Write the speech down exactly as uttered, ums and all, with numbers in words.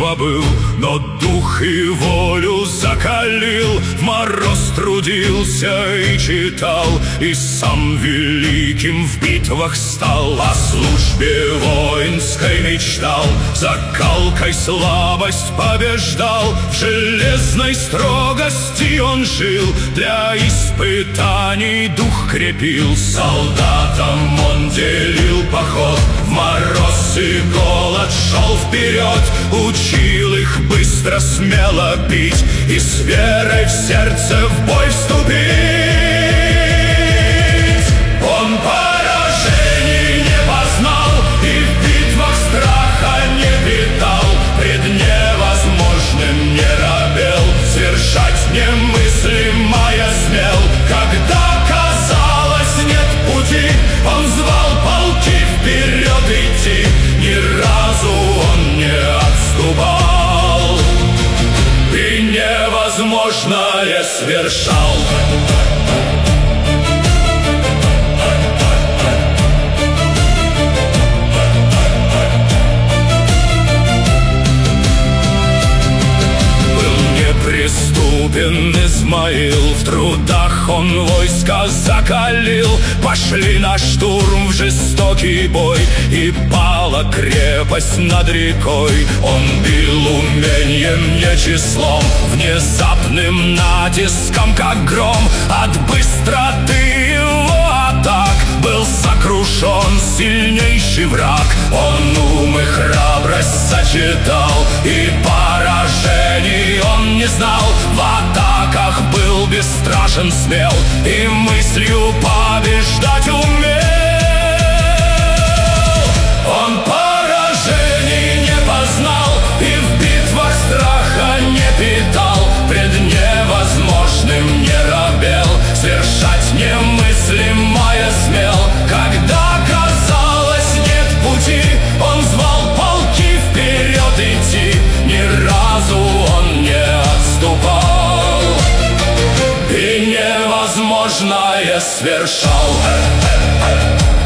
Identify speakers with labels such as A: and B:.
A: побыл, но дух и волю закалил. В мороз трудился и читал, и сам великим в битвах стал. О службе воинской мечтал, закалкой слабость побеждал. В железной строгости он жил, для испытаний дух крепил. Солдатам он делил поход, в мороз и голод шел вперед. Учил их быстро, смело бить и с верой в сердце в бой вступить. Он поражений не познал и в битвах страха не питал. Пред невозможным не робел, свершать немыслимое смел. Когда казалось нет пути, он звал полки вперед идти. Ни разу он не отступал и невозможное свершал. Преступен Измаил, в трудах он войска закалил. Пошли на штурм в жестокий бой, и пала крепость над рекой. Он бил умением, не числом, внезапным натиском, как гром. От быстроты его атак был сокрушен сильнейший враг. Он ум и храбрость сочетал, и поражений он не знал. В атаках был бесстрашен, смел, и мыслью побеждать умел. Он поражений не познал и в битвах страха не питал. Пред невозможным не робел, свершать немыслимое смел. Когда казалось нет пути, он звал полки вперед идти. Ни разу он не отступал и невозможное свершал.